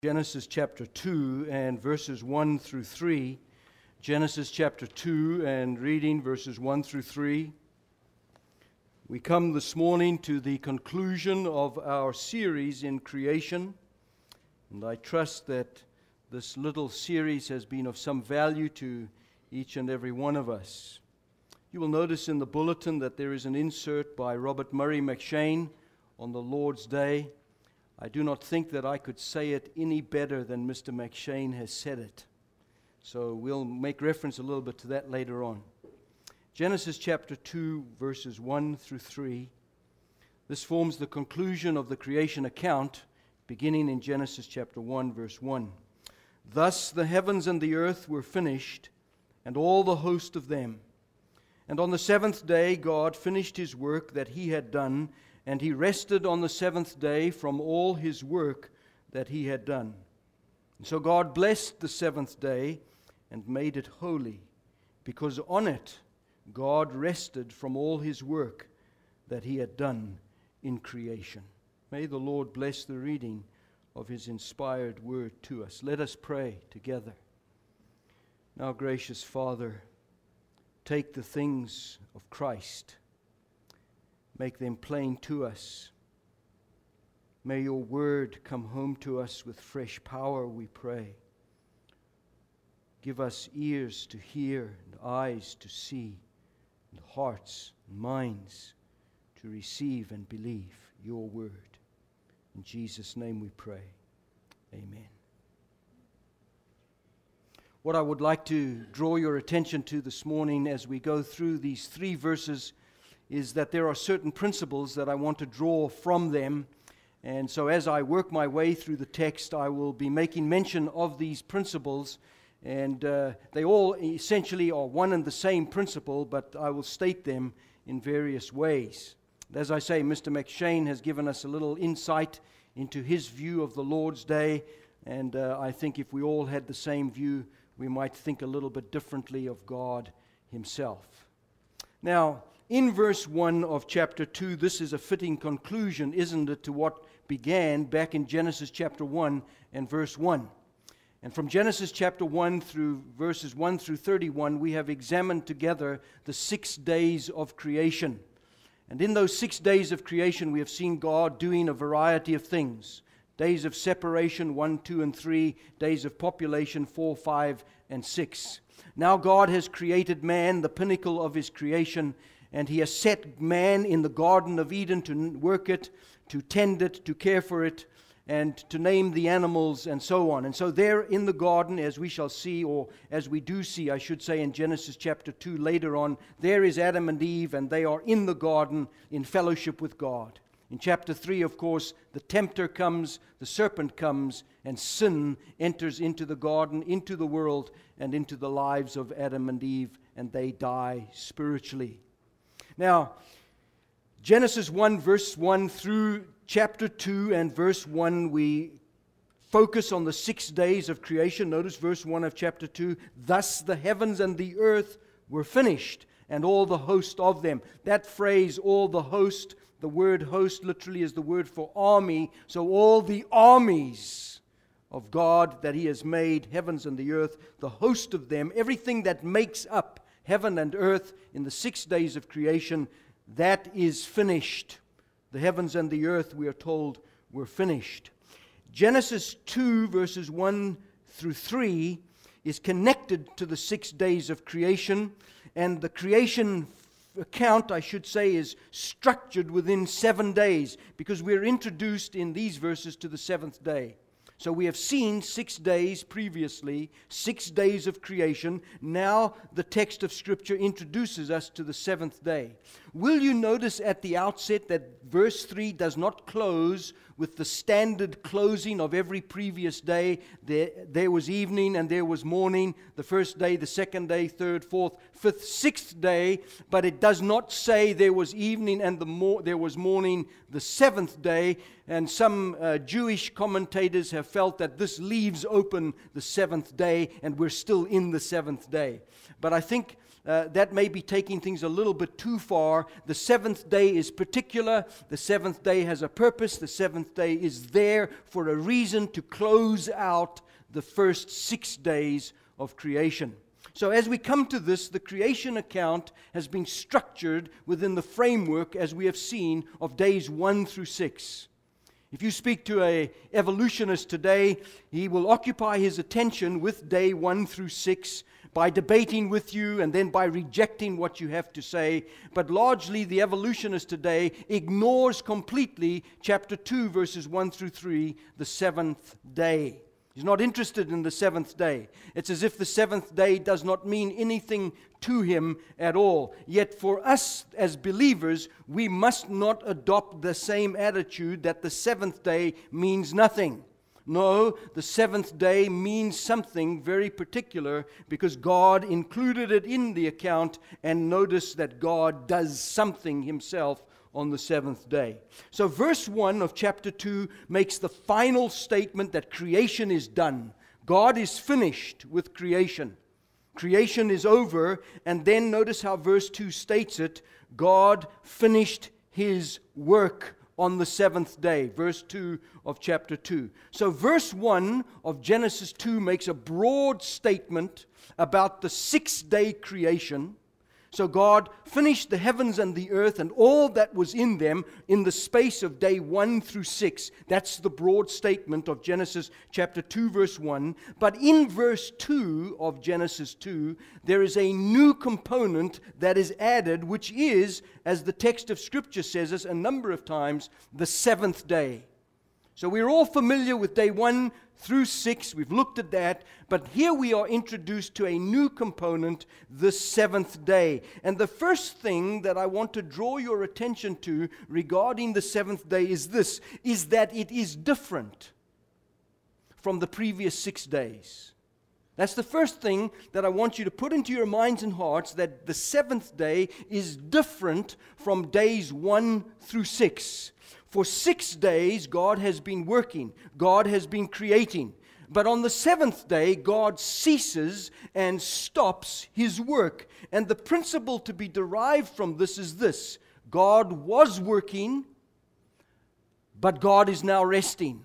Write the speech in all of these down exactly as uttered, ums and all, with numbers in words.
Genesis chapter two and verses one through three. Genesis chapter two and reading verses one through three. We come this morning to the conclusion of our series in creation, and I trust that this little series has been of some value to each and every one of us. You will notice in the bulletin that there is an insert by Robert Murray M'Cheyne on the Lord's Day. I do not think that I could say it any better than Mister M'Cheyne has said it. So we'll make reference a little bit to that later on. Genesis chapter two, verses one through three. This forms the conclusion of the creation account, beginning in Genesis chapter one, verse one. Thus the heavens and the earth were finished, and all the host of them. And on the seventh day God finished his work that he had done, and he rested on the seventh day from all his work that he had done. And so God blessed the seventh day and made it holy, because on it God rested from all his work that he had done in creation. May the Lord bless the reading of his inspired word to us. Let us pray together. Now, gracious Father, take the things of Christ, make them plain to us. May your word come home to us with fresh power, we pray. Give us ears to hear and eyes to see and hearts and minds to receive and believe your word. In Jesus' name we pray. Amen. What I would like to draw your attention to this morning as we go through these three verses is that there are certain principles that I want to draw from them. And so as I work my way through the text, I will be making mention of these principles. And uh, they all essentially are one and the same principle, but I will state them in various ways. As I say, Mister M'Cheyne has given us a little insight into his view of the Lord's Day. And uh, I think if we all had the same view, we might think a little bit differently of God himself. Now, in verse one of chapter two, this is a fitting conclusion, isn't it, to what began back in Genesis chapter one and verse one. And from Genesis chapter one through verses one through thirty-one, we have examined together the six days of creation. And in those six days of creation, we have seen God doing a variety of things. Days of separation, one, two, and three. Days of population, four, five, and six. Now God has created man, the pinnacle of his creation, and he has set man in the Garden of Eden to work it, to tend it, to care for it, and to name the animals, and so on. And so there in the garden, as we shall see, or as we do see, I should say, in Genesis chapter two later on, there is Adam and Eve, and they are in the garden in fellowship with God. In chapter three, of course, the tempter comes, the serpent comes, and sin enters into the garden, into the world, and into the lives of Adam and Eve, and they die spiritually. Now, Genesis one, verse one through chapter two and verse one, we focus on the six days of creation. Notice verse one of chapter two, thus the heavens and the earth were finished, and all the host of them. That phrase, all the host, the word host literally is the word for army. So all the armies of God that he has made, heavens and the earth, the host of them, everything that makes up heaven and earth in the six days of creation, that is finished. The heavens and the earth, we are told, were finished. Genesis two, verses one through three, is connected to the six days of creation, and the creation account, I should say, is structured within seven days, because we're introduced in these verses to the seventh day. So we have seen six days previously, six days of creation. Now the text of Scripture introduces us to the seventh day. Will you notice at the outset that verse three does not close with the standard closing of every previous day? There, there was evening and there was morning, the first day, the second day, third, fourth, fifth, sixth day, but it does not say there was evening and the mo- there was morning the seventh day. And some uh, Jewish commentators have felt that this leaves open the seventh day, and we're still in the seventh day. But I think uh, that may be taking things a little bit too far. The seventh day is particular. The seventh day has a purpose. The seventh day is there for a reason to close out the first six days of creation. So as we come to this, the creation account has been structured within the framework, as we have seen, of days one through six. If you speak to an evolutionist today, he will occupy his attention with day one through six by debating with you and then by rejecting what you have to say. But largely the evolutionist today ignores completely chapter two, verses one through three, the seventh day. He's not interested in the seventh day. It's as if the seventh day does not mean anything to him at all. Yet for us as believers, we must not adopt the same attitude that the seventh day means nothing. No, the seventh day means something very particular because God included it in the account, and notice that God does something himself on the seventh day. So verse one of chapter two makes the final statement that creation is done. God is finished with creation. Creation is over, and then notice how verse two states it. God finished his work on the seventh day. Verse two of chapter two. So verse one of Genesis two makes a broad statement about the six-day creation. So God finished the heavens and the earth and all that was in them in the space of day one through six. That's the broad statement of Genesis chapter two, verse one. But in verse two of Genesis two, there is a new component that is added, which is, as the text of Scripture says us a number of times, the seventh day. So we're all familiar with day one through six. We've looked at that. But here we are introduced to a new component, the seventh day. And the first thing that I want to draw your attention to regarding the seventh day is this, is that it is different from the previous six days. That's the first thing that I want you to put into your minds and hearts, that the seventh day is different from days one through six. For six days, God has been working. God has been creating. But on the seventh day, God ceases and stops his work. And the principle to be derived from this is this. God was working, but God is now resting.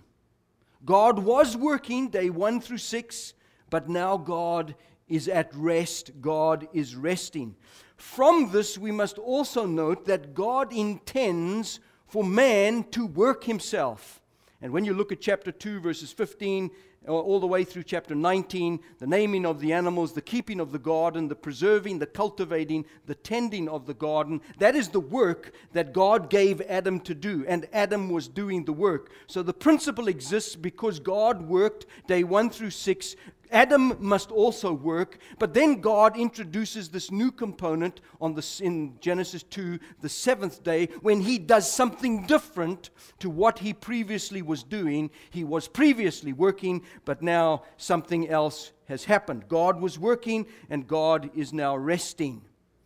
God was working day one through six, but now God is at rest. God is resting. From this, we must also note that God intends for man to work himself. And when you look at chapter two, verses fifteen, all the way through chapter nineteen, the naming of the animals, the keeping of the garden, the preserving, the cultivating, the tending of the garden, that is the work that God gave Adam to do, and Adam was doing the work. So the principle exists because God worked day one through six. Adam must also work, but then God introduces this new component on the, in Genesis two, the seventh day, when he does something different to what he previously was doing. He was previously working, but now something else has happened. God was working, and God is now resting.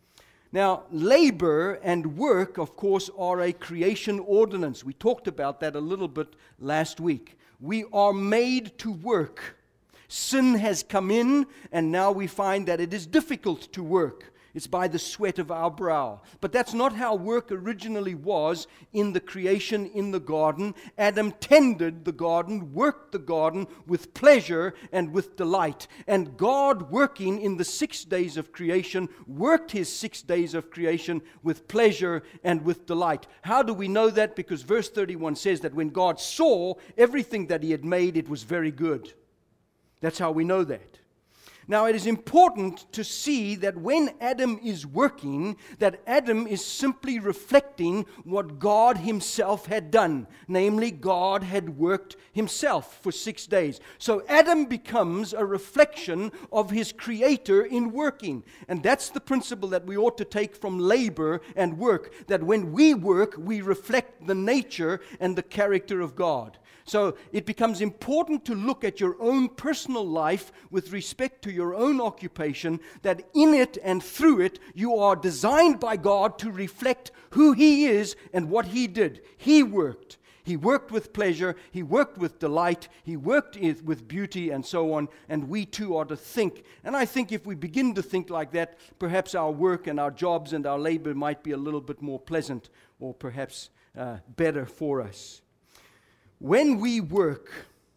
Now, labor and work, of course, are a creation ordinance. We talked about that a little bit last week. We are made to work. Sin has come in, and now we find that it is difficult to work. It's by the sweat of our brow. But that's not how work originally was in the creation in the garden. Adam tended the garden, worked the garden with pleasure and with delight. And God, working in the six days of creation, worked his six days of creation with pleasure and with delight. How do we know that? Because verse thirty-one says that when God saw everything that he had made, it was very good. That's how we know that. Now, it is important to see that when Adam is working, that Adam is simply reflecting what God himself had done. Namely, God had worked himself for six days. So Adam becomes a reflection of his Creator in working. And that's the principle that we ought to take from labor and work, that when we work, we reflect the nature and the character of God. So it becomes important to look at your own personal life with respect to your own occupation, that in it and through it, you are designed by God to reflect who He is and what He did. He worked. He He worked with pleasure. He worked with delight. He worked with beauty and so on. And we too are to think. And I think if we begin to think like that, perhaps our work and our jobs and our labor might be a little bit more pleasant or perhaps uh, better for us. When we work,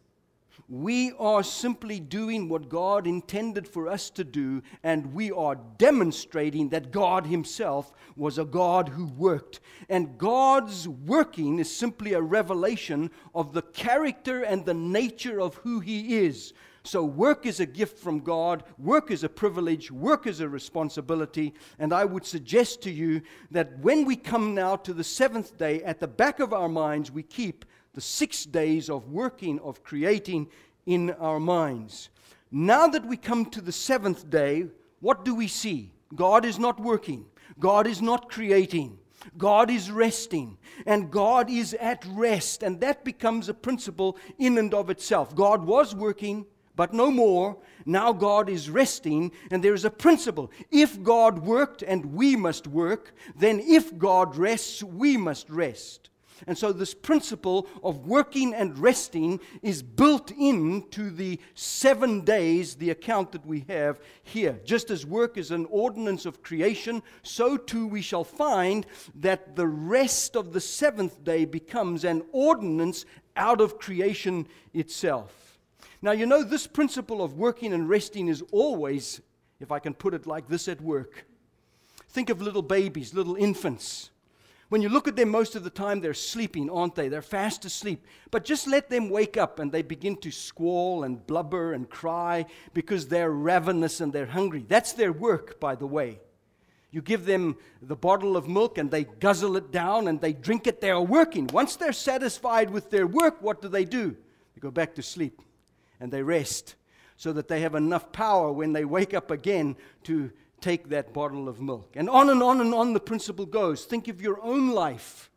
we are simply doing what God intended for us to do, and we are demonstrating that God Himself was a God who worked. And God's working is simply a revelation of the character and the nature of who He is. So work is a gift from God, work is a privilege, work is a responsibility, and I would suggest to you that when we come now to the seventh day, at the back of our minds we keep the six days of working, of creating in our minds. Now that we come to the seventh day, what do we see? God is not working. God is not creating. God is resting. And God is at rest. And that becomes a principle in and of itself. God was working, but no more. Now God is resting, and there is a principle. If God worked and we must work, then if God rests, we must rest. And so this principle of working and resting is built into the seven days, the account that we have here. Just as work is an ordinance of creation, so too we shall find that the rest of the seventh day becomes an ordinance out of creation itself. Now, you know, this principle of working and resting is always, if I can put it like this, at work. Think of little babies, little infants. When you look at them, most of the time they're sleeping, aren't they? They're fast asleep. But just let them wake up and they begin to squall and blubber and cry because they're ravenous and they're hungry. That's their work, by the way. You give them the bottle of milk and they guzzle it down and they drink it. They're working. Once they're satisfied with their work, what do they do? They go back to sleep and they rest so that they have enough power when they wake up again to take that bottle of milk. And on and on and on the principle goes. Think of your own life.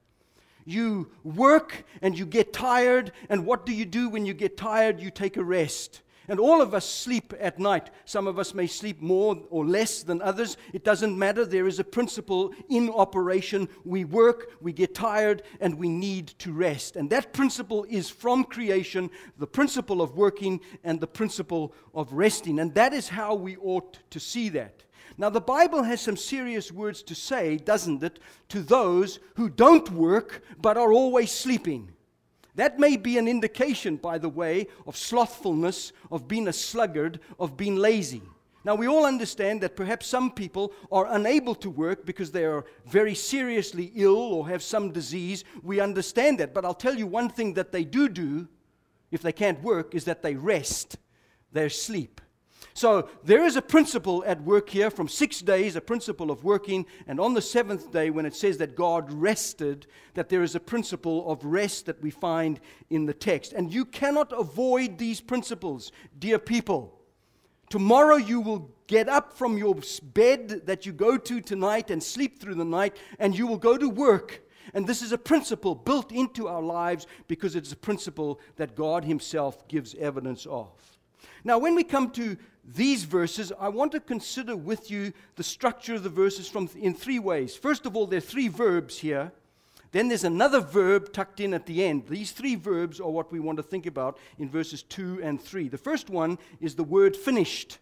You work and you get tired, and what do you do when you get tired? You take a rest. And all of us sleep at night. Some of us may sleep more or less than others. It doesn't matter. There is a principle in operation. We work, we get tired, and we need to rest. And that principle is from creation, the principle of working and the principle of resting. And that is how we ought to see that. Now, the Bible has some serious words to say, doesn't it, to those who don't work but are always sleeping. That may be an indication, by the way, of slothfulness, of being a sluggard, of being lazy. Now, we all understand that perhaps some people are unable to work because they are very seriously ill or have some disease. We understand that. But I'll tell you one thing that they do do, if they can't work, is that they rest. They sleep. So there is a principle at work here from six days, a principle of working, and on the seventh day when it says that God rested, that there is a principle of rest that we find in the text. And you cannot avoid these principles, dear people. Tomorrow you will get up from your bed that you go to tonight and sleep through the night, and you will go to work. And this is a principle built into our lives because it's a principle that God Himself gives evidence of. Now, when we come to these verses, I want to consider with you the structure of the verses from in three ways. First of all, there are three verbs here. Then there's another verb tucked in at the end. These three verbs are what we want to think about in verses two and three. The first one is the word finished.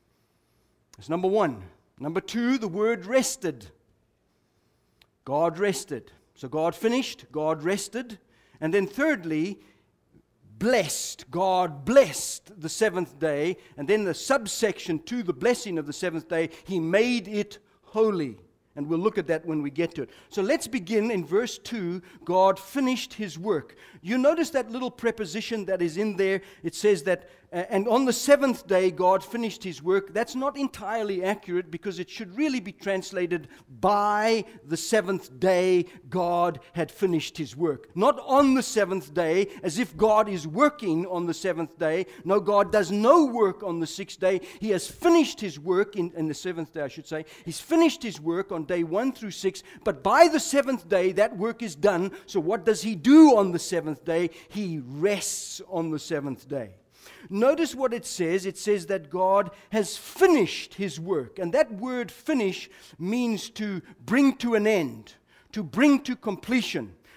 That's number one. Number two, the word rested. God rested. So God finished, God rested. And then thirdly, blessed. God blessed the seventh day. And then the subsection to the blessing of the seventh day, He made it holy. And we'll look at that when we get to it. So let's begin in verse two. God finished His work. You notice that little preposition that is in there. It says that, uh, and on the seventh day God finished His work. That's not entirely accurate because it should really be translated by the seventh day God had finished His work. Not on the seventh day as if God is working on the seventh day. No, God does no work on the sixth day. He has finished His work in, in the seventh day, I should say. He's finished His work on day one through six, but by the seventh day that work is done. So what does He do on the seventh day? He rests on the seventh day. Notice what it says. It says that God has finished His work, and that word finish means to bring to an end, to bring to completion,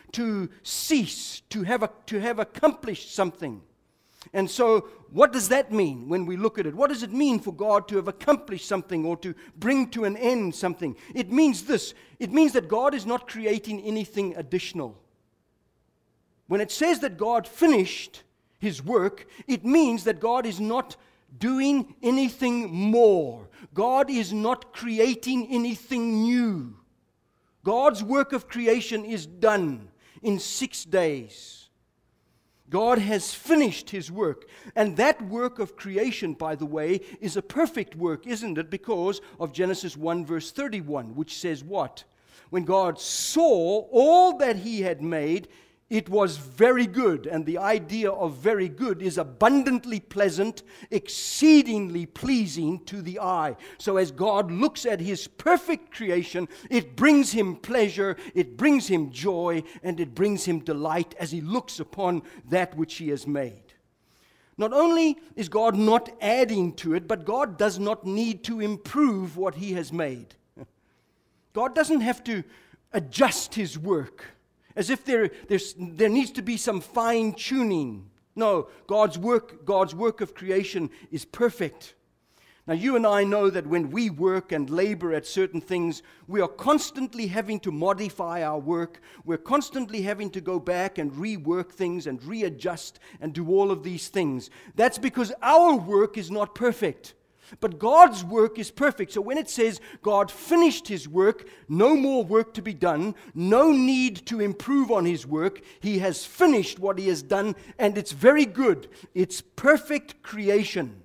to cease, to have, a, to have accomplished something. And so, what does that mean when we look at it? What does it mean for God to have accomplished something or to bring to an end something? It means this. It means that God is not creating anything additional. When it says that God finished His work, it means that God is not doing anything more. God is not creating anything new. God's work of creation is done in six days. God has finished His work. And that work of creation, by the way, is a perfect work, isn't it? Because of Genesis one verse thirty-one, which says what? When God saw all that He had made, it was very good. And the idea of very good is abundantly pleasant, exceedingly pleasing to the eye. So as God looks at His perfect creation, it brings Him pleasure, it brings Him joy, and it brings Him delight as He looks upon that which He has made. Not only is God not adding to it, but God does not need to improve what He has made. God doesn't have to adjust His work, as if there, there's, there needs to be some fine-tuning. No, God's work, God's work of creation is perfect. Now, you and I know that when we work and labor at certain things, we are constantly having to modify our work. We're constantly having to go back and rework things and readjust and do all of these things. That's because our work is not perfect. But God's work is perfect. So when it says God finished His work, no more work to be done, no need to improve on His work. He has finished what He has done, and it's very good. It's perfect creation.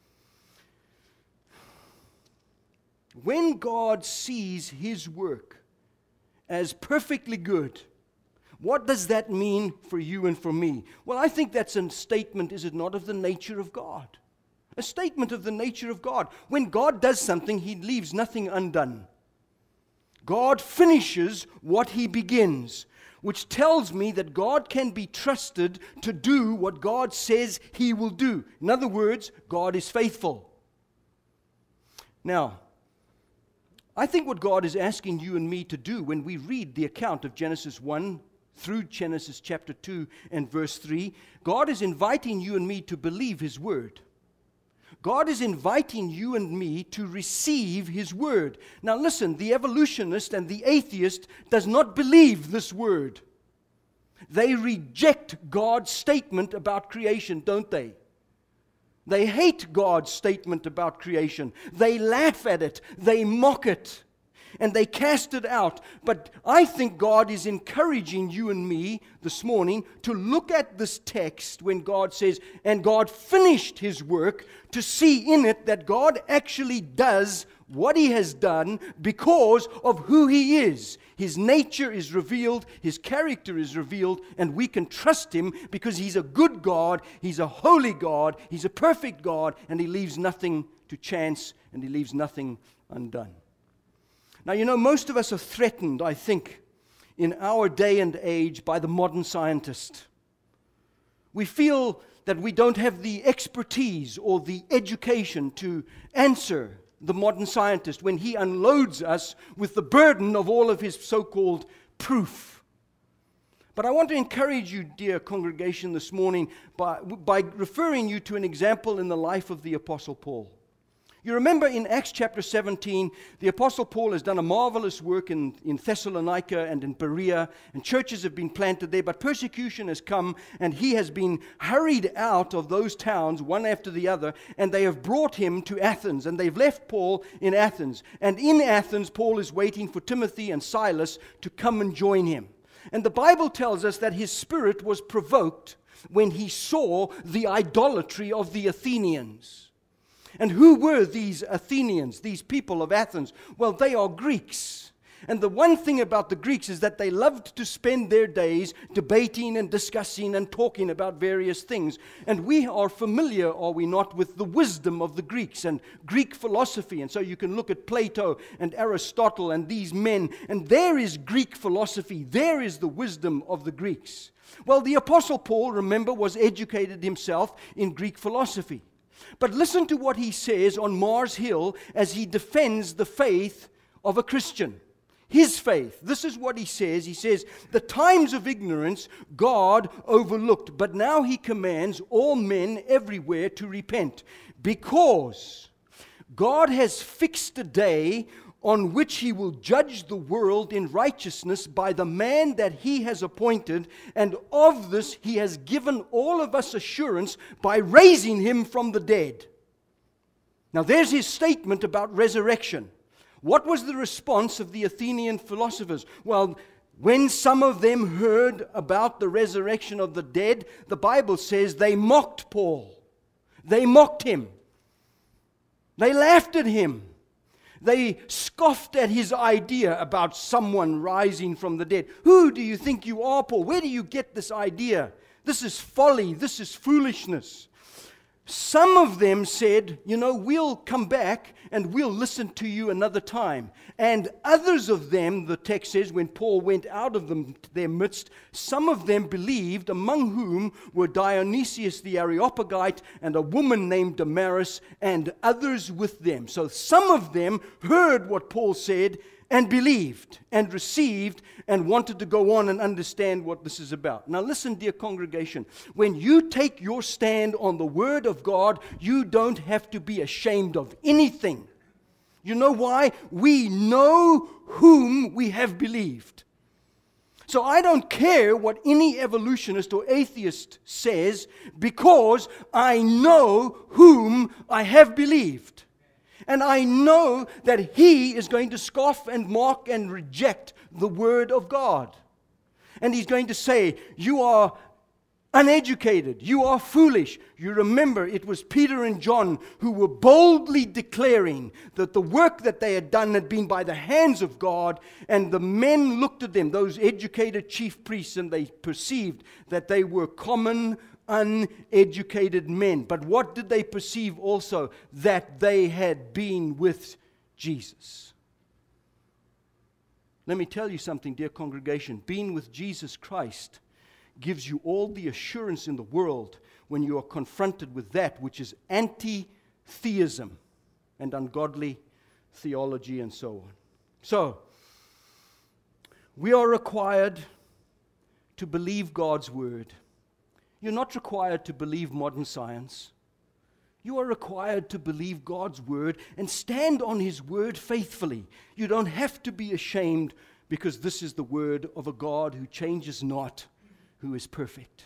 When God sees His work as perfectly good, what does that mean for you and for me? Well, I think that's a statement, is it not, of the nature of God? A statement of the nature of God. When God does something, He leaves nothing undone. God finishes what He begins, which tells me that God can be trusted to do what God says He will do. In other words, God is faithful. Now, I think what God is asking you and me to do when we read the account of Genesis one through Genesis chapter two and verse three, God is inviting you and me to believe His word. God is inviting you and me to receive His word. Now listen, the evolutionist and the atheist does not believe this word. They reject God's statement about creation, don't they? They hate God's statement about creation. They laugh at it. They mock it. And they cast it out. But I think God is encouraging you and me this morning to look at this text when God says, and God finished His work, to see in it that God actually does what He has done because of who He is. His nature is revealed, His character is revealed, and we can trust Him because He's a good God, He's a holy God, He's a perfect God, and He leaves nothing to chance, and He leaves nothing undone. Now, you know, most of us are threatened, I think, in our day and age by the modern scientist. We feel that we don't have the expertise or the education to answer the modern scientist when he unloads us with the burden of all of his so-called proof. But I want to encourage you, dear congregation, this morning by, by referring you to an example in the life of the Apostle Paul. You remember in Acts chapter seventeen, the Apostle Paul has done a marvelous work in, in Thessalonica and in Berea, and churches have been planted there, but persecution has come, and he has been hurried out of those towns, one after the other, and they have brought him to Athens, and they've left Paul in Athens. And in Athens, Paul is waiting for Timothy and Silas to come and join him. And the Bible tells us that his spirit was provoked when he saw the idolatry of the Athenians. And who were these Athenians, these people of Athens? Well, they are Greeks. And the one thing about the Greeks is that they loved to spend their days debating and discussing and talking about various things. And we are familiar, are we not, with the wisdom of the Greeks and Greek philosophy. And so you can look at Plato and Aristotle and these men, and there is Greek philosophy. There is the wisdom of the Greeks. Well, the Apostle Paul, remember, was educated himself in Greek philosophy. But listen to what he says on Mars Hill as he defends the faith of a Christian. his faith. This is what he says. He says, the times of ignorance God overlooked, but now he commands all men everywhere to repent, because God has fixed a day on which he will judge the world in righteousness by the man that he has appointed, and of this he has given all of us assurance by raising him from the dead. Now there's his statement about resurrection. What was the response of the Athenian philosophers? Well, when some of them heard about the resurrection of the dead, the Bible says they mocked Paul. They mocked him. They laughed at him. They scoffed at his idea about someone rising from the dead. Who do you think you are, Paul? Where do you get this idea? This is folly. This is foolishness. Some of them said, you know, we'll come back and we'll listen to you another time. And others of them, the text says, when Paul went out of them, their midst, some of them believed, among whom were Dionysius the Areopagite and a woman named Damaris and others with them. So some of them heard what Paul said and believed and received and wanted to go on and understand what this is about. Now listen, dear congregation, when you take your stand on the Word of God, you don't have to be ashamed of anything. You know why? We know whom we have believed. So I don't care what any evolutionist or atheist says, because I know whom I have believed. And I know that he is going to scoff and mock and reject the Word of God. And he's going to say, you are uneducated, you are foolish. You remember it was Peter and John who were boldly declaring that the work that they had done had been by the hands of God, and the men looked at them, those educated chief priests, and they perceived that they were common, uneducated men. But what did they perceive also? That they had been with Jesus. Let me tell you something, dear congregation. Being with Jesus Christ gives you all the assurance in the world when you are confronted with that which is anti-theism and ungodly theology and so on. So, we are required to believe God's Word. You're not required to believe modern science. You are required to believe God's Word and stand on His Word faithfully. You don't have to be ashamed, because this is the Word of a God who changes not, who is perfect.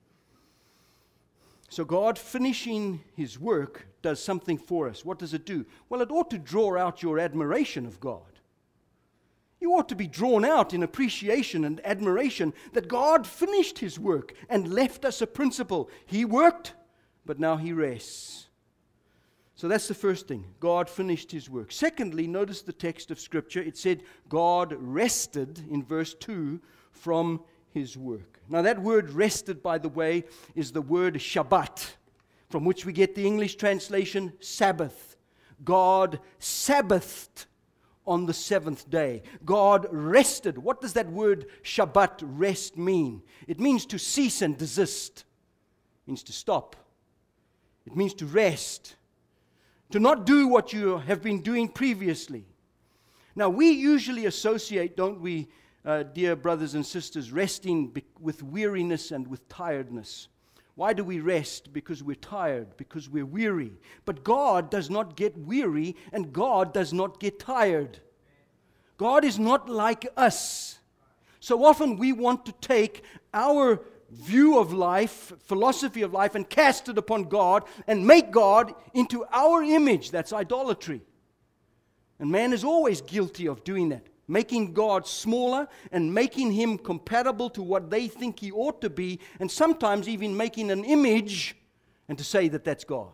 So God, finishing His work, does something for us. What does it do? Well, it ought to draw out your admiration of God. You ought to be drawn out in appreciation and admiration that God finished His work and left us a principle. He worked, but now He rests. So that's the first thing. God finished His work. Secondly, notice the text of Scripture. It said God rested, in verse two, from His work. Now that word rested, by the way, is the word Shabbat, from which we get the English translation Sabbath. God Sabbathed on the seventh day. God rested. What does that word Shabbat, rest, mean? It means to cease and desist. It means to stop. It means to rest. To not do what you have been doing previously. Now, we usually associate, don't we, uh, dear brothers and sisters, resting be- with weariness and with tiredness. Why do we rest? Because we're tired, because we're weary. But God does not get weary, and God does not get tired. God is not like us. So often we want to take our view of life, philosophy of life, and cast it upon God and make God into our image. That's idolatry. And man is always guilty of doing that. Making God smaller and making Him compatible to what they think He ought to be, and sometimes even making an image and to say that that's God.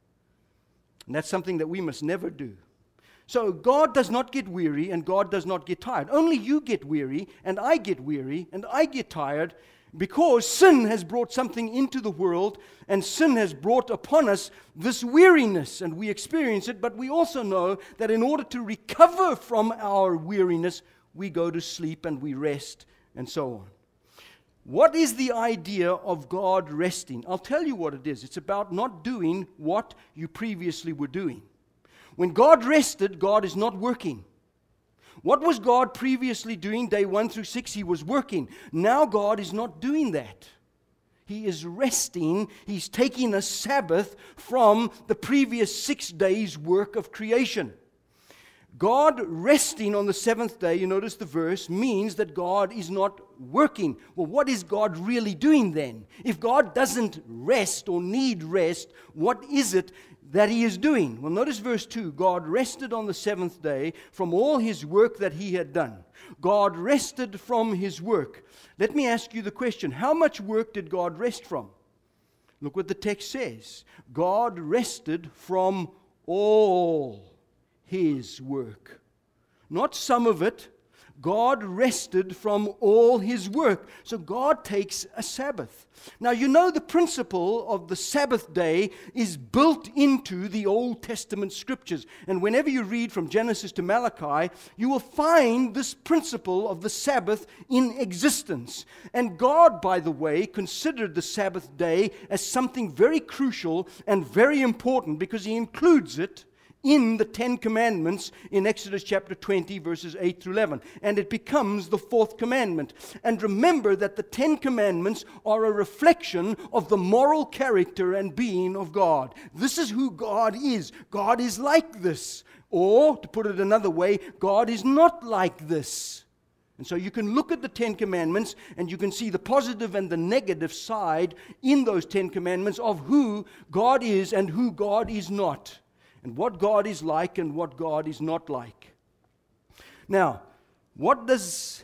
And that's something that we must never do. So God does not get weary and God does not get tired. Only you get weary and I get weary and I get tired, because sin has brought something into the world, and sin has brought upon us this weariness, and we experience it, but we also know that in order to recover from our weariness, we go to sleep and we rest and so on. What is the idea of God resting? I'll tell you what it is. It's about not doing what you previously were doing. When God rested, God is not working. What was God previously doing, day one through six? He was working. Now God is not doing that. He is resting. He's taking a Sabbath from the previous six days' work of creation. God resting on the seventh day, you notice the verse, means that God is not working. Well, what is God really doing then? If God doesn't rest or need rest, what is it that He is doing? Well, notice verse two. God rested on the seventh day from all His work that He had done. God rested from His work. Let me ask you the question, how much work did God rest from? Look what the text says. God rested from all His work. Not some of it. God rested from all His work. So God takes a Sabbath. Now you know the principle of the Sabbath day is built into the Old Testament scriptures. And whenever you read from Genesis to Malachi, you will find this principle of the Sabbath in existence. And God, by the way, considered the Sabbath day as something very crucial and very important because He includes it in the Ten Commandments in Exodus chapter twenty, verses eight through eleven. And it becomes the fourth commandment. And remember that the Ten Commandments are a reflection of the moral character and being of God. This is who God is. God is like this. Or, to put it another way, God is not like this. And so you can look at the Ten Commandments and you can see the positive and the negative side in those Ten Commandments of who God is and who God is not. And what God is like and what God is not like. Now, what does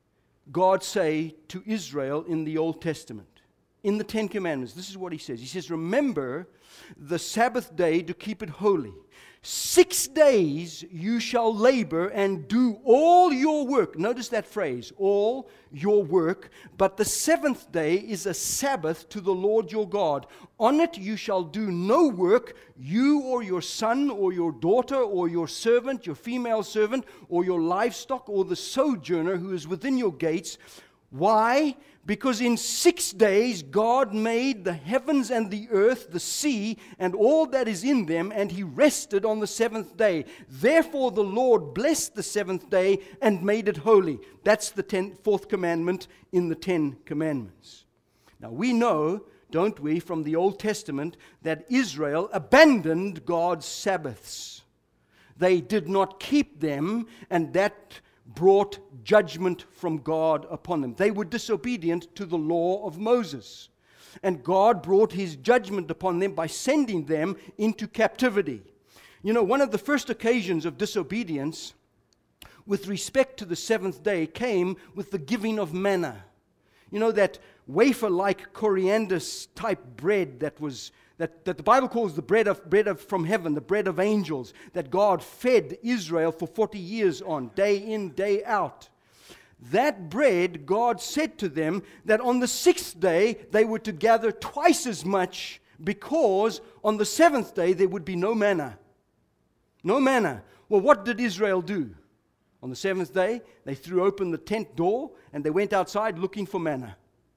God say to Israel in the Old Testament? In the Ten Commandments, this is what He says. He says, remember the Sabbath day to keep it holy. Six days you shall labor and do all your work. Notice that phrase, all your work. But the seventh day is a Sabbath to the Lord your God. On it you shall do no work, you or your son or your daughter or your servant, your female servant, or your livestock or the sojourner who is within your gates. Why? Because in six days God made the heavens and the earth, the sea, and all that is in them, and He rested on the seventh day. Therefore the Lord blessed the seventh day and made it holy. That's the ten, fourth commandment in the Ten Commandments. Now we know, don't we, from the Old Testament, that Israel abandoned God's Sabbaths. They did not keep them, and that brought judgment from God upon them. They were disobedient to the law of Moses. And God brought His judgment upon them by sending them into captivity. You know, one of the first occasions of disobedience with respect to the seventh day came with the giving of manna. You know, that wafer-like coriander type bread that was That, that the Bible calls the bread of bread of from heaven, the bread of angels, that God fed Israel for forty years on, day in, day out. That bread, God said to them that on the sixth day they were to gather twice as much, because on the seventh day there would be no manna. No manna. Well, what did Israel do? On the seventh day, they threw open the tent door and they went outside looking for manna.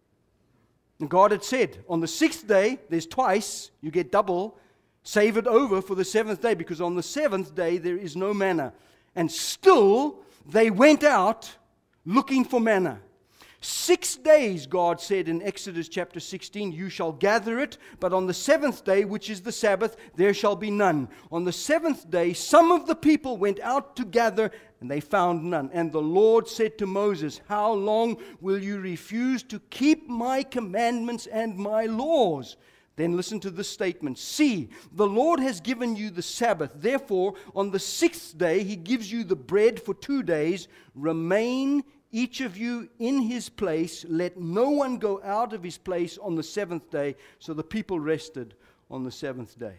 And God had said, on the sixth day, there's twice, you get double, save it over for the seventh day, because on the seventh day there is no manna. And still, they went out looking for manna. Six days, God said in Exodus chapter sixteen, you shall gather it, but on the seventh day, which is the Sabbath, there shall be none. On the seventh day, some of the people went out to gather, and they found none. And the Lord said to Moses, how long will you refuse to keep my commandments and my laws? Then listen to this statement. See, the Lord has given you the Sabbath. Therefore, on the sixth day, He gives you the bread for two days. Remain each of you in his place. Let no one go out of his place on the seventh day. So the people rested on the seventh day.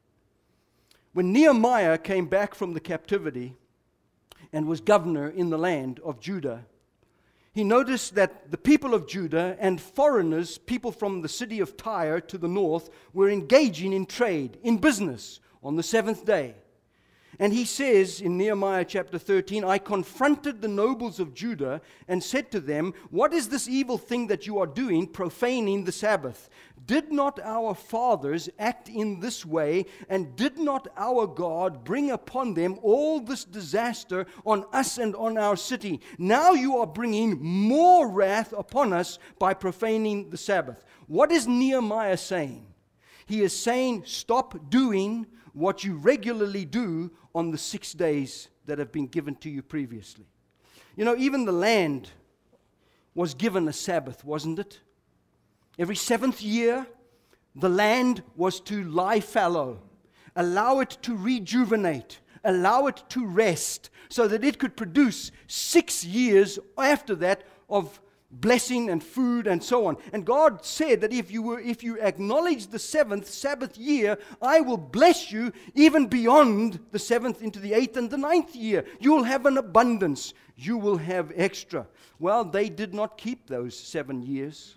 When Nehemiah came back from the captivity and was governor in the land of Judah, he noticed that the people of Judah and foreigners, people from the city of Tyre to the north, were engaging in trade, in business, on the seventh day. And he says in Nehemiah chapter thirteen, I confronted the nobles of Judah and said to them, what is this evil thing that you are doing, profaning the Sabbath? Did not our fathers act in this way, and did not our God bring upon them all this disaster on us and on our city? Now you are bringing more wrath upon us by profaning the Sabbath. What is Nehemiah saying? He is saying, stop doing what you regularly do on the six days that have been given to you previously. You know, even the land was given a Sabbath, wasn't it? Every seventh year, the land was to lie fallow, allow it to rejuvenate, allow it to rest, so that it could produce six years after that of blessing and food and so on. And God said that if you were, if you acknowledge the seventh Sabbath year, I will bless you even beyond the seventh into the eighth and the ninth year. You will have an abundance. You will have extra. Well, they did not keep those seven years.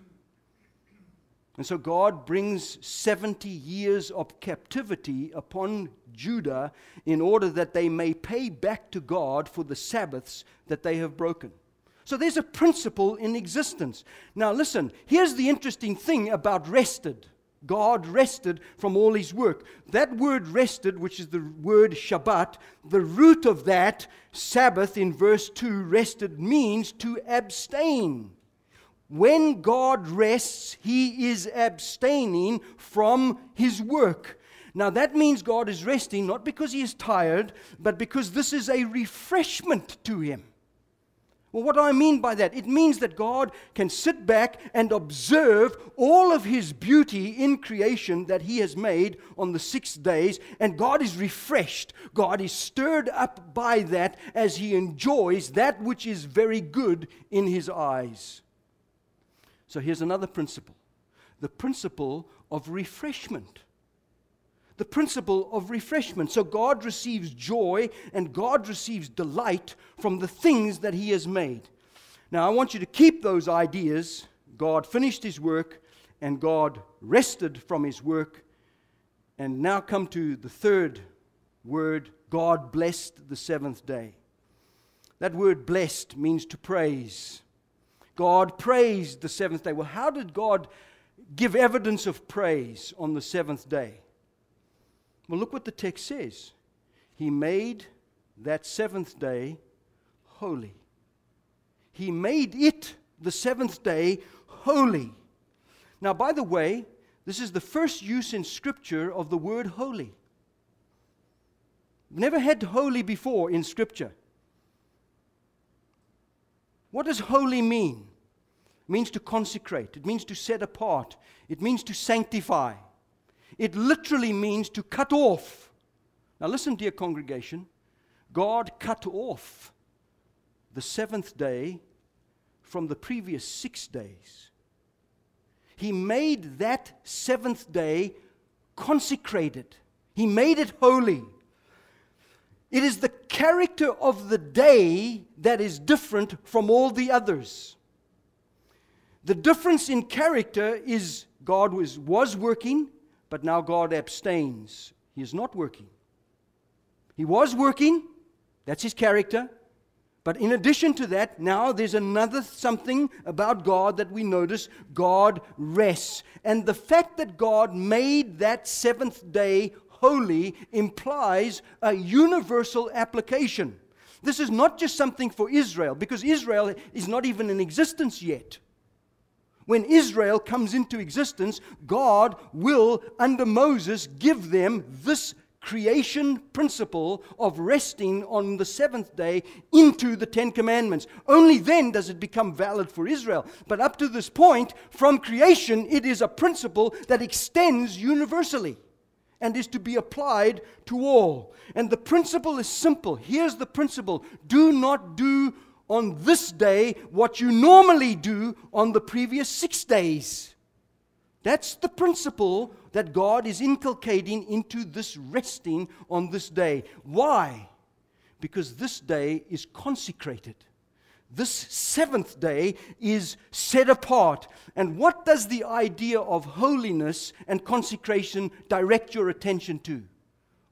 And so God brings seventy years of captivity upon Judah in order that they may pay back to God for the Sabbaths that they have broken. So there's a principle in existence. Now listen, here's the interesting thing about rested. God rested from all his work. That word rested, which is the word Shabbat, the root of that, Sabbath in verse two, rested means to abstain. When God rests, he is abstaining from his work. Now that means God is resting not because he is tired, but because this is a refreshment to him. Well, what do I mean by that? It means that God can sit back and observe all of his beauty in creation that he has made on the six days, and God is refreshed. God is stirred up by that as he enjoys that which is very good in his eyes. So here's another principle. The principle of refreshment. The principle of refreshment. So God receives joy and God receives delight from the things that he has made. Now I want you to keep those ideas. God finished his work and God rested from his work. And now come to the third word, God blessed the seventh day. That word blessed means to praise. God praised the seventh day. Well, how did God give evidence of praise on the seventh day? Well, look what the text says. He made that seventh day holy. He made it, the seventh day, holy. Now, by the way, this is the first use in Scripture of the word holy. Never had holy before in Scripture. What does holy mean? It means to consecrate. It means to set apart. It means to sanctify. It literally means to cut off. Now listen, dear congregation. God cut off the seventh day from the previous six days. He made that seventh day consecrated. He made it holy. It is the character of the day that is different from all the others. The difference in character is God was, was working, but now God abstains. He is not working. He was working, that's his character. But in addition to that, now there's another something about God that we notice. God rests. And the fact that God made that seventh day holy implies a universal application. This is not just something for Israel, because Israel is not even in existence yet. When Israel comes into existence, God will, under Moses, give them this creation principle of resting on the seventh day into the Ten Commandments. Only then does it become valid for Israel. But up to this point, from creation, it is a principle that extends universally and is to be applied to all. And the principle is simple. Here's the principle. Do not do on this day what you normally do on the previous six days. That's the principle that God is inculcating into this resting on this day. Why? Because this day is consecrated. This seventh day is set apart. And what does the idea of holiness and consecration direct your attention to?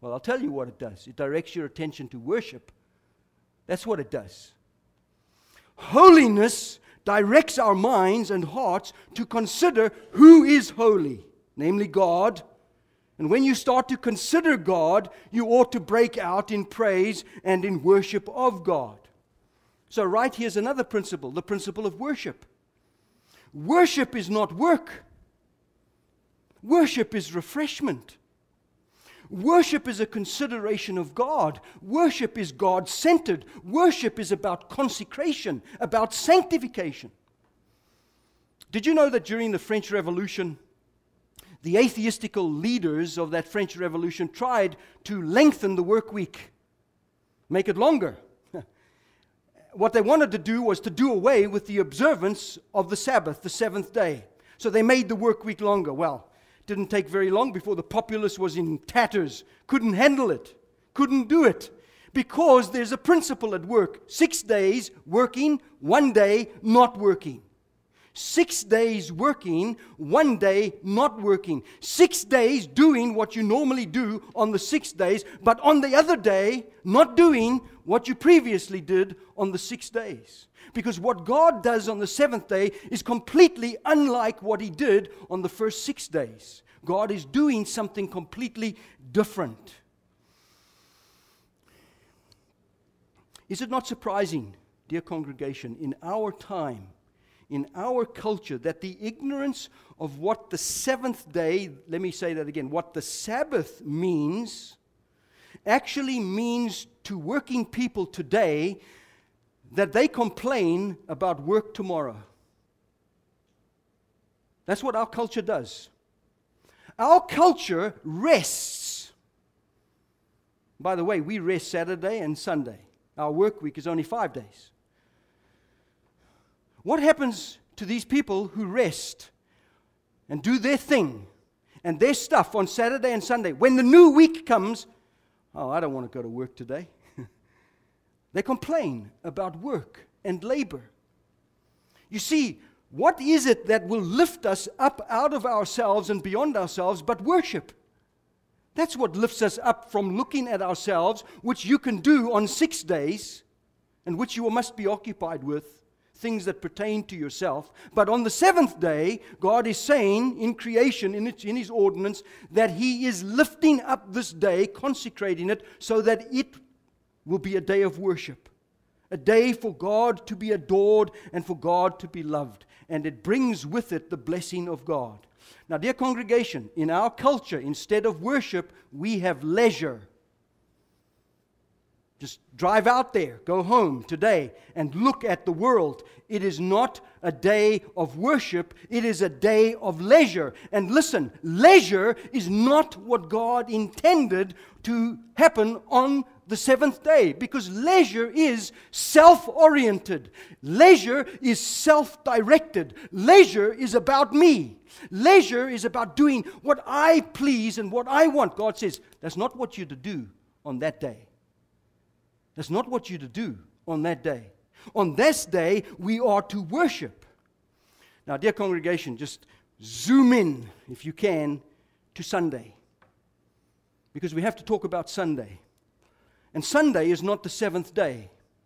Well, I'll tell you what it does. It directs your attention to worship. That's what it does. Holiness directs our minds and hearts to consider who is holy, namely God. And when you start to consider God, you ought to break out in praise and in worship of God. So right here's another principle, the principle of worship. Worship is not work. Worship is refreshment. Worship is a consideration of God. Worship is God-centered. Worship is about consecration, about sanctification. Did you know that during the French Revolution, the atheistical leaders of that French Revolution tried to lengthen the work week, make it longer? What they wanted to do was to do away with the observance of the Sabbath, the seventh day. So they made the work week longer. Well, it didn't take very long before the populace was in tatters, couldn't handle it, couldn't do it, because there's a principle at work. Six days working, one day not working. Six days working, one day not working. Six days doing what you normally do on the six days, but on the other day not doing what you previously did on the six days. Because what God does on the seventh day is completely unlike what He did on the first six days. God is doing something completely different. Is it not surprising, dear congregation, in our time, in our culture, that the ignorance of what the seventh day, let me say that again, what the Sabbath means, actually means to working people today that they complain about work tomorrow. That's what our culture does. Our culture rests. By the way, we rest Saturday and Sunday. Our work week is only five days. What happens to these people who rest and do their thing and their stuff on Saturday and Sunday? When the new week comes, oh, I don't want to go to work today. They complain about work and labor. You see, what is it that will lift us up out of ourselves and beyond ourselves but worship? That's what lifts us up from looking at ourselves, which you can do on six days and which you must be occupied with, things that pertain to yourself. But on the seventh day, God is saying in creation, in, its, in His ordinance, that He is lifting up this day, consecrating it, so that it will be a day of worship. A day for God to be adored and for God to be loved. And it brings with it the blessing of God. Now, dear congregation, in our culture, instead of worship, we have leisure. Just drive out there, go home today, and look at the world. It is not a day of worship, it is a day of leisure. And listen, leisure is not what God intended to happen on the seventh day, because leisure is self-oriented. Leisure is self-directed. Leisure is about me. Leisure is about doing what I please and what I want. God says, that's not what you're to do on that day. That's not what you're to do on that day. On this day, we are to worship. Now, dear congregation, just zoom in, if you can, to Sunday. Because we have to talk about Sunday. And Sunday is not the seventh day.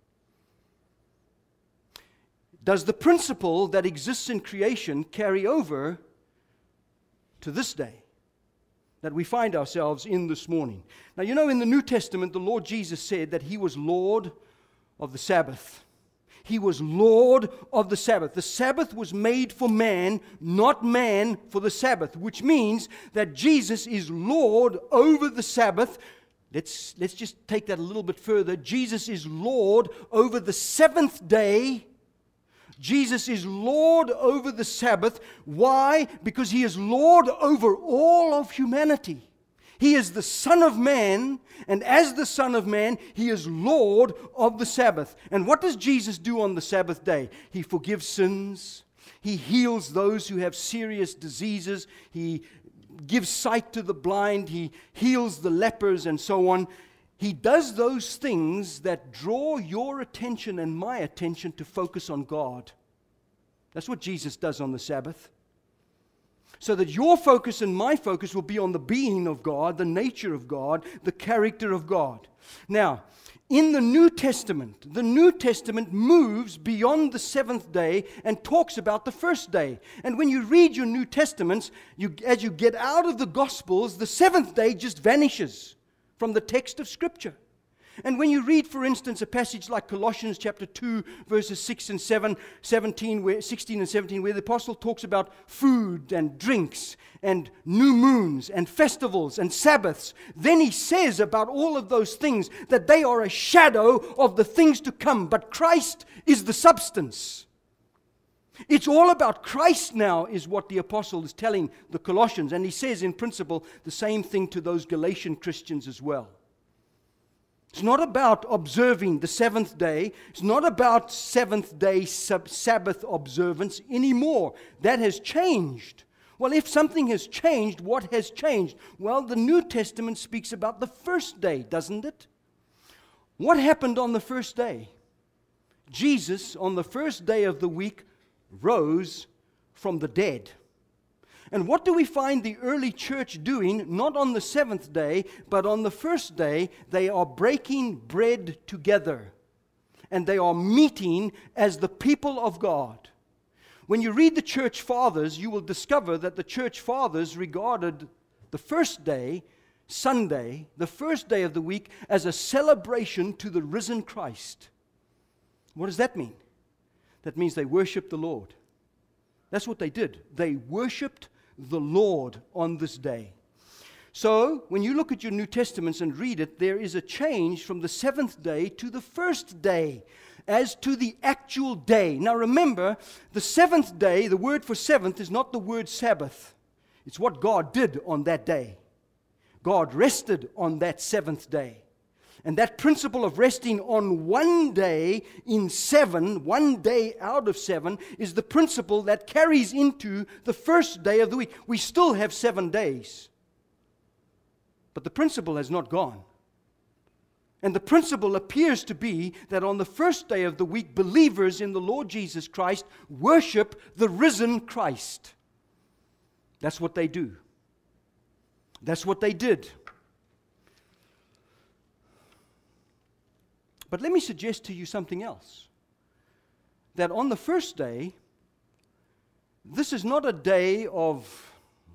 Does the principle that exists in creation carry over to this day that we find ourselves in this morning? Now, you know, in the New Testament, the Lord Jesus said that He was Lord of the Sabbath. He was Lord of the Sabbath. The Sabbath was made for man, not man for the Sabbath, which means that Jesus is Lord over the Sabbath. Let's, let's just take that a little bit further. Jesus is Lord over the seventh day. Jesus is Lord over the Sabbath. Why? Because He is Lord over all of humanity. He is the Son of Man, and as the Son of Man, He is Lord of the Sabbath. And what does Jesus do on the Sabbath day? He forgives sins. He heals those who have serious diseases. He gives sight to the blind. He heals the lepers and so on. He does those things that draw your attention and my attention to focus on God. That's what Jesus does on the Sabbath. so that your focus and my focus will be on the being of God, the nature of God, the character of God. Now, in the New Testament, the New Testament moves beyond the seventh day and talks about the first day. And when you read your New Testaments, you, as you get out of the Gospels, the seventh day just vanishes from the text of Scripture. And when you read, for instance, a passage like Colossians chapter two, verses six and seven, seventeen, where, sixteen and seventeen, where the apostle talks about food and drinks and new moons and festivals and Sabbaths, then he says about all of those things that they are a shadow of the things to come, but Christ is the substance. It's all about Christ now, is what the apostle is telling the Colossians, and he says in principle the same thing to those Galatian Christians as well. It's not about observing the seventh day. It's not about seventh day sub- Sabbath observance anymore. That has changed. Well, if something has changed, what has changed? Well, the New Testament speaks about the first day, doesn't it? What happened on the first day? Jesus, on the first day of the week, rose from the dead. And what do we find the early church doing? Not on the seventh day, but on the first day, they are breaking bread together. And they are meeting as the people of God. When you read the church fathers, you will discover that the church fathers regarded the first day, Sunday, the first day of the week, as a celebration to the risen Christ. What does that mean? That means they worshiped the Lord. That's what they did. They worshiped the Lord on this day. So, when you look at your New Testaments and read it, there is a change from the seventh day to the first day, as to the actual day. Now remember, the seventh day, the word for seventh is not the word Sabbath. It's what God did on that day. God rested on that seventh day. And that principle of resting on one day in seven, one day out of seven, is the principle that carries into the first day of the week. We still have seven days. But the principle has not gone. And the principle appears to be that on the first day of the week, believers in the Lord Jesus Christ worship the risen Christ. That's what they do. That's what they did. But let me suggest to you something else. That on the first day, this is not a day of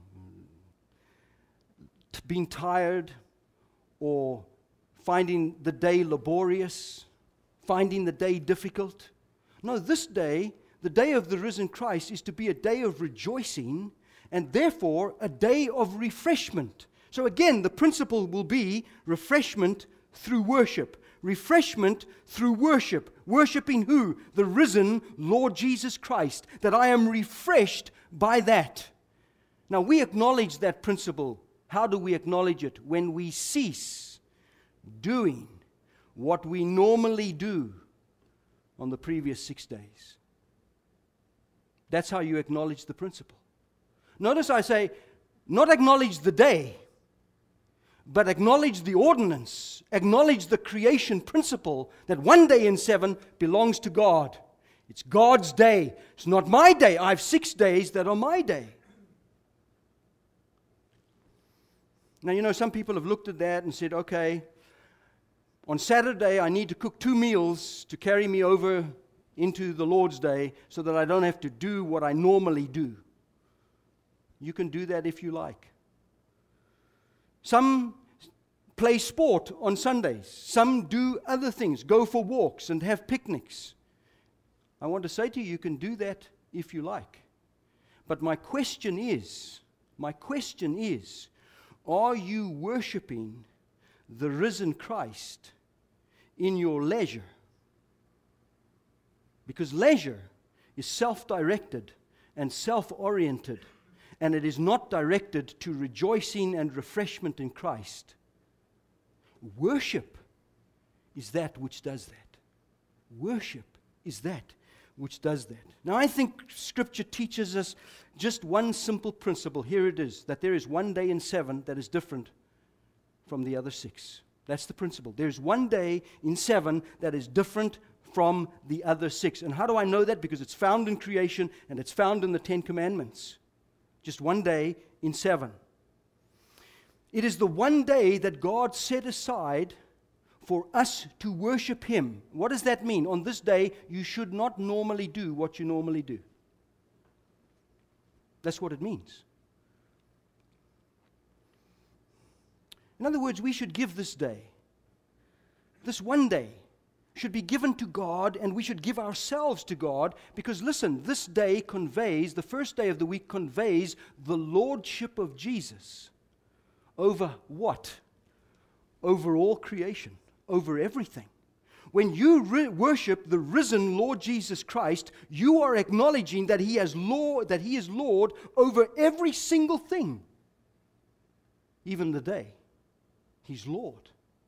being tired or finding the day laborious, finding the day difficult. No, this day, the day of the risen Christ, is to be a day of rejoicing and therefore a day of refreshment. So again, the principle will be refreshment through worship. Refreshment through worship. Worshipping who? The risen Lord Jesus Christ. That I am refreshed by that. Now we acknowledge that principle. How do we acknowledge it? When we cease doing what we normally do on the previous six days. That's how you acknowledge the principle. Notice I say, not acknowledge the day, but acknowledge the ordinance, acknowledge the creation principle that one day in seven belongs to God. It's God's day. It's not my day. I have six days that are my day. Now, you know, some people have looked at that and said, okay, on Saturday I need to cook two meals to carry me over into the Lord's day so that I don't have to do what I normally do. You can do that if you like. Some play sport on Sundays. Some do other things, go for walks and have picnics. I want to say to you, you can do that if you like. But my question is, my question is, are you worshiping the risen Christ in your leisure? Because leisure is self-directed and self-oriented. And it is not directed to rejoicing and refreshment in Christ. Worship is that which does that. Worship is that which does that. Now I think Scripture teaches us just one simple principle. Here it is, that there is one day in seven that is different from the other six. That's the principle. There's one day in seven that is different from the other six. And how do I know that? Because it's found in creation and it's found in the Ten Commandments. Just one day in seven. It is the one day that God set aside for us to worship Him. What does that mean? On this day, you should not normally do what you normally do. That's what it means. In other words, we should give this day, this one day, should be given to God, and we should give ourselves to God, because listen, this day conveys, the first day of the week conveys the lordship of Jesus over what? Over all creation, over everything. When you re- worship the risen Lord Jesus Christ, you are acknowledging that He has Lord, that He is Lord over every single thing. Even the day, He's Lord.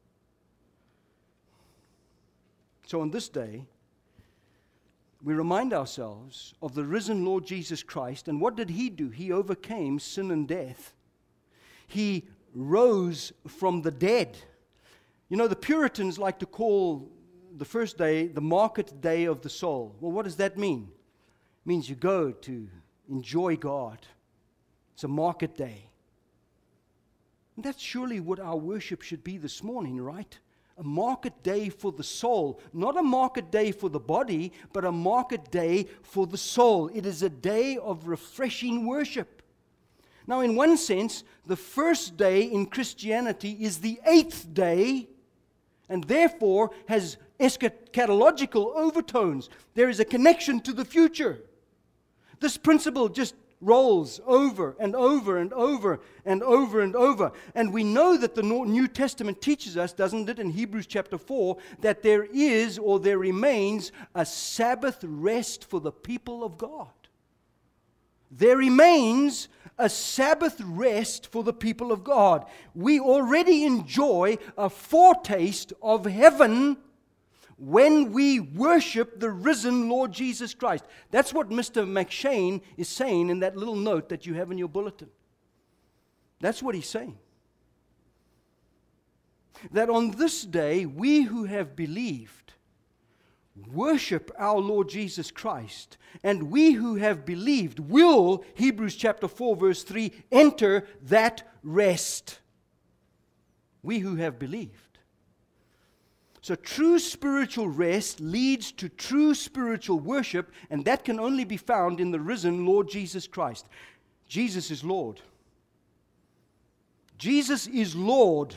So on this day, we remind ourselves of the risen Lord Jesus Christ. And what did He do? He overcame sin and death. He rose from the dead. You know, the Puritans like to call the first day the market day of the soul. Well, what does that mean? It means you go to enjoy God. It's a market day. And that's surely what our worship should be this morning, right? A market day for the soul. Not a market day for the body, but a market day for the soul. It is a day of refreshing worship. Now, in one sense, the first day in Christianity is the eighth day, and therefore has eschatological overtones. There is a connection to the future. This principle just rolls over and over and over and over and over. And we know that the New Testament teaches us, doesn't it, in Hebrews chapter four, that there is or there remains a Sabbath rest for the people of God. There remains a Sabbath rest for the people of God. We already enjoy a foretaste of heaven when we worship the risen Lord Jesus Christ. That's what Mister McShane is saying in that little note that you have in your bulletin. That's what he's saying. That on this day, we who have believed worship our Lord Jesus Christ, and we who have believed will, Hebrews chapter four verse three, enter that rest. We who have believed. So true spiritual rest leads to true spiritual worship, and that can only be found in the risen Lord Jesus Christ. Jesus is Lord. Jesus is Lord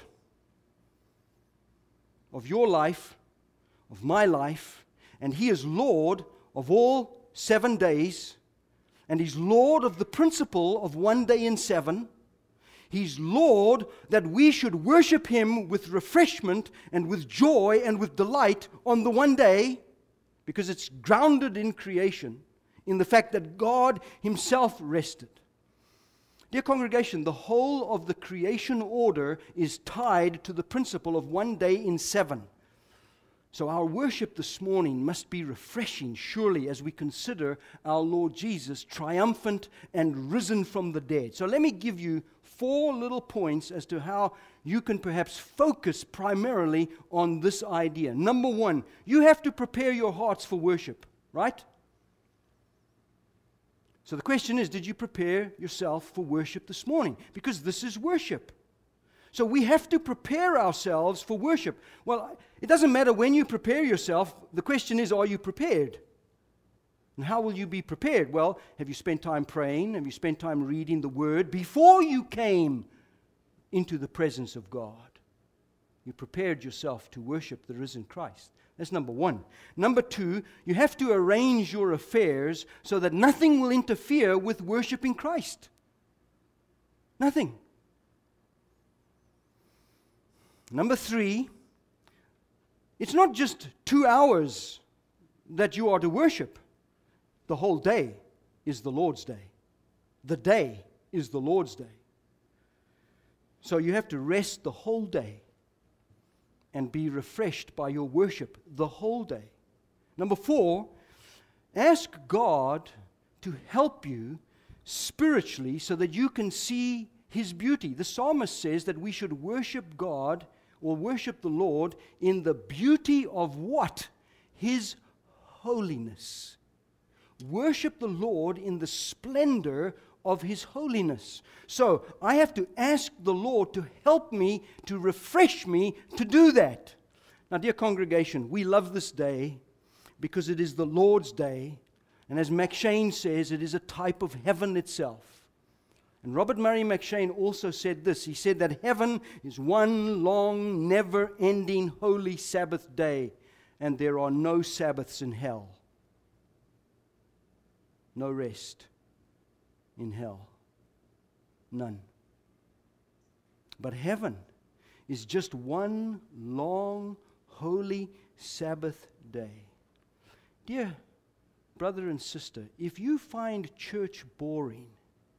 of your life, of my life, and He is Lord of all seven days, and He's Lord of the principle of one day in seven. He's Lord that we should worship Him with refreshment and with joy and with delight on the one day, because it's grounded in creation, in the fact that God Himself rested. Dear congregation, the whole of the creation order is tied to the principle of one day in seven. So our worship this morning must be refreshing, surely, as we consider our Lord Jesus triumphant and risen from the dead. So let me give you four little points as to how you can perhaps focus primarily on this idea. Number one, you have to prepare your hearts for worship, right? So the question is, did you prepare yourself for worship this morning? Because this is worship. So we have to prepare ourselves for worship. Well, it doesn't matter when you prepare yourself. The question is, are you prepared? And how will you be prepared? Well, have you spent time praying? Have you spent time reading the Word before you came into the presence of God? You prepared yourself to worship the risen Christ. That's number one. Number two, you have to arrange your affairs so that nothing will interfere with worshiping Christ. Nothing. Number three, it's not just two hours that you are to worship. The whole day is the Lord's day. The day is the Lord's day. So you have to rest the whole day and be refreshed by your worship the whole day. Number four, ask God to help you spiritually so that you can see His beauty. The psalmist says that we should worship God or worship the Lord in the beauty of what? His holiness. Worship the Lord in the splendor of His holiness. So I have to ask the Lord to help me, to refresh me to do that. Now, dear congregation, we love this day because it is the Lord's day. And as McShane says, it is a type of heaven itself. And Robert Murray McShane also said this. He said that heaven is one long, never-ending holy Sabbath day, and there are no Sabbaths in hell. No rest in hell. None. But heaven is just one long, holy Sabbath day. Dear brother and sister, if you find church boring,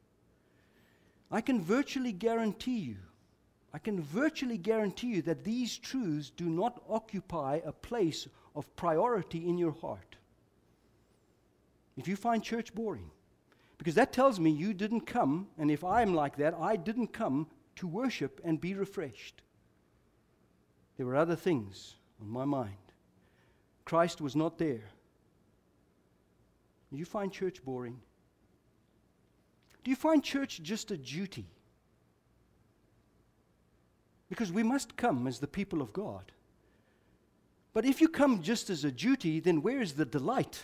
I can virtually guarantee you, I can virtually guarantee you that these truths do not occupy a place of priority in your heart. If you find church boring, because that tells me you didn't come, and if I'm like that, I didn't come to worship and be refreshed. There were other things on my mind. Christ was not there. Do you find church boring? Do you find church just a duty? Because we must come as the people of God. But if you come just as a duty, then where is the delight?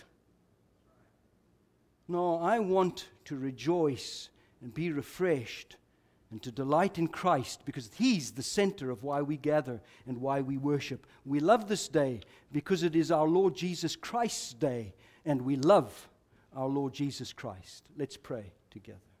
No, I want to rejoice and be refreshed and to delight in Christ, because He's the center of why we gather and why we worship. We love this day because it is our Lord Jesus Christ's day, and we love our Lord Jesus Christ. Let's pray together.